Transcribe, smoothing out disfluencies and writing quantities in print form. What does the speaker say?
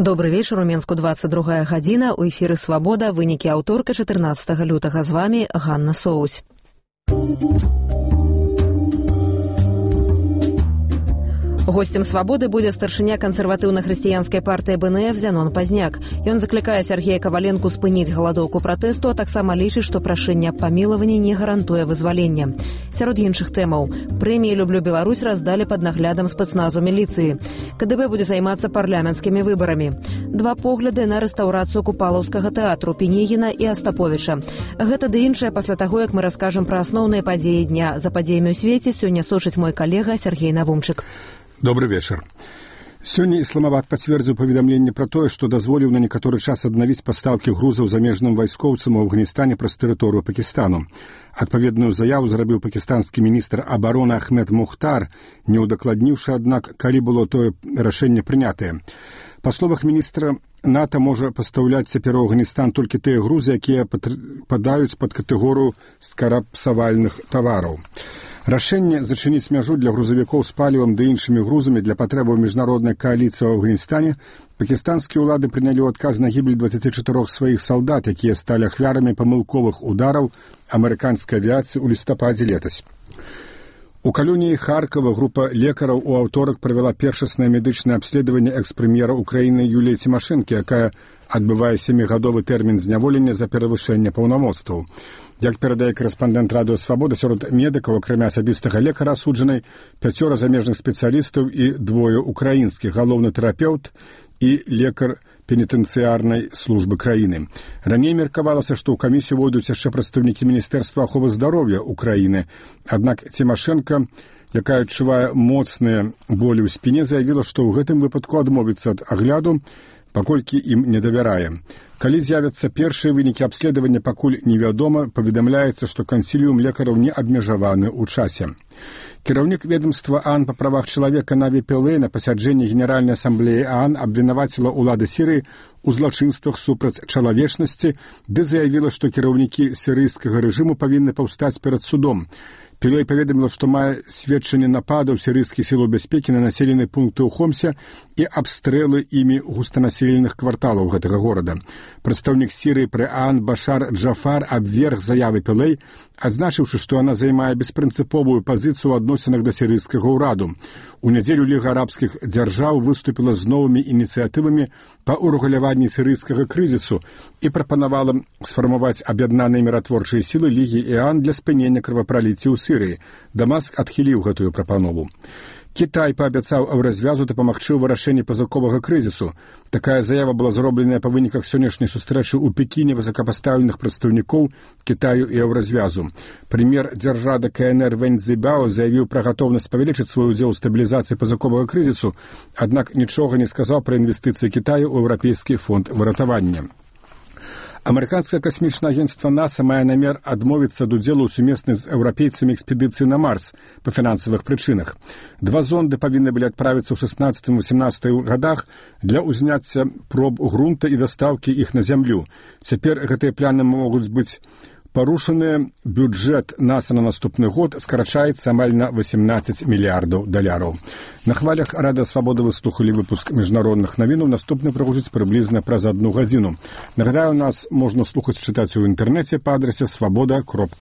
Добрый вечер, у Менску 22 гадзіна, у эфіры «Свабода», вынікі аўторка 14 лютага. З вами Ганна Соусь. Гостем «Свабоды» будзе старшыня кансерватыўна-хрысціянскай партыі БНФ Зянон Пазняк. Ён заклікае Сергея Каваленку спыніць галадоўку пратэсту, а таксама лічыць, што прашэнне аб памілаванні не гарантуе вызвалення. Сярод іншых тэмаў. Прэміі «Люблю Беларусь» раздалі пад наглядам спецназу міліцыі. КДБ будзе займацца парламенцкімі выбарамі. Два погляды на рэстаўрацыю купалаўскага тэатру Пенегіна і Астаповіча. Гэта ды іншае пасля таго, як мы раскажам пра асноўныя падзеі дня. За падзеямі ў свеце сёння сочыць мой калега Сергей Навумчык. Добрый вечер. Сёння Ісламабад пацвердзіў паведамленне пра тое, што дазволіў на некаторы час аднавіць пастаўкі грузаў замежным вайскоўцам у Афганістане праз тэрыторыю Пакістану. Адпаведную заяву зрабіў пакістанскі міністр абароны Ахмед Мухтар, не ўдакладніўшы, аднак, калі было тое рашэнне прынятае. Па словах міністра, НАТО можа пастаўляць цяпер у Афганістан толькі тыя грузы, якія падаюць пад катэгорыю скарапсавальных тавараў. Рашэнне зачыніць мяжу для грузавікоў з палівам ды іншымі грузамі для патрэбаў міжнароднай кааліцыі ў Афганістане пакістанскія ўлады прынялі ў адказ на гібель 24 сваіх салдат, якія сталі ахвярамі памылковых удараў амерыканскай авіяцыі ў лістападзе летась. У калоніі Харкова група лекараў у аўторак правяла першаснае медычнае абследаванне экс-прэм'ера Украіны Юліі Цімашэнкі, якая адбывае 7-гадовы тэрмін зняволення за перавышэнне паўнамоцтваў. Як перадае корэспандэнт радыё «Свабода», сярод медыкаў, акрамя асабістага лекара асуджанай 5 замежных спецыялістаў і 2 украінскіх, галоўны тэрапеўт і лекар пенітэнцыярнай службы краіны. Раней меркавалася, што ў камісію войдуць яшчэ прадстаўнікі Міністэрства аховы здароўя Украіны. Аднак Цімашэнка, якая адчувае моцныя болі ў спіне, заявіла, што ў гэтым выпадку адмовіцца ад агляду, паколькі ім не давярае. Калі з'явяцца першыя вынікі абследавання, пакуль невядома, паведамляецца, што кансіліум лекараў не абмежаваны ў часе. Кіраўнік ведомства ААН па правах чалавека Наві Пілэй на пасяджэнні Генеральнай асамблеі ААН абвінаваціла ўлады Сірыі ў злачынствах супраць чалавечнасці, ды заявіла, што кіраўнікі сірыйскага рэжыму павінны паўстаць перад судом. Пілэй паведаміла, што мае сведчанне нападаў сірыйскіх сілаў бяспекі на населеныя пункты ў Хомсе і абстрэлы імі густанаселеных кварталаў гэтага горада. Прадстаўнік Сірыі пры ААН Башар Джафар абверг заявы Пілэй, адзначыўшы, што яна займае беспрынцыповую пазіцыю ў адносінах да сірыйскага ўраду. У нядзелю Ліга арабскіх дзяржаў выступіла з новымі ініцыятывамі па ўрэгуляванні сірыйскага крызісу і прапанавала сфармаваць аб'яднаныя міратворчыя сілы Лігі і ААН для спынення крывапраліцця ў Сірыі. Дамаск адхіліў гэтую прапанову. Кітай паабяцаў Еўразвязу дапамагчы ў вырашэнні пазыковага крызісу. Такая заява была зробленая па выніках сённяшняй сустрэчы ў Пекіне высокапастаўленых прадстаўнікоў Кітаю і Еўразвязу. Прэм'ер дзяржавы КНР Вэнь Цзібао заявіў пра гатоўнасць павялічыць свой удзел у стабілізацыі пазыковага крызісу, аднак нічога не сказаў пра інвестыцыі Кітаю ў Еўрапейскі фонд выратавання. Амерыканскае касмічнае агенцтва НАСА мае намер адмовіцца ад удзелу ў сумеснай з еўрапейцамі экспедыцыі на Марс па фінансавых прычынах. 2 зонды павінны былі адправіцца ў 16-18 гадах для ўзняцця проб грунта і дастаўкі іх на зямлю. Цяпер гэтыя планы могуць быць парушаны. Бюджэт НАСА на наступны год скарачаецца амаль на $18 мільярдаў. На хвалях Радыё Свабода вы слухалі выпуск міжнародных навінаў. Наступны прагучыць прыблізна праз 1 гадзіну. Нагадаю, нас можна слухаць, чытаць у інтэрнэце па адрасе swaboda.org.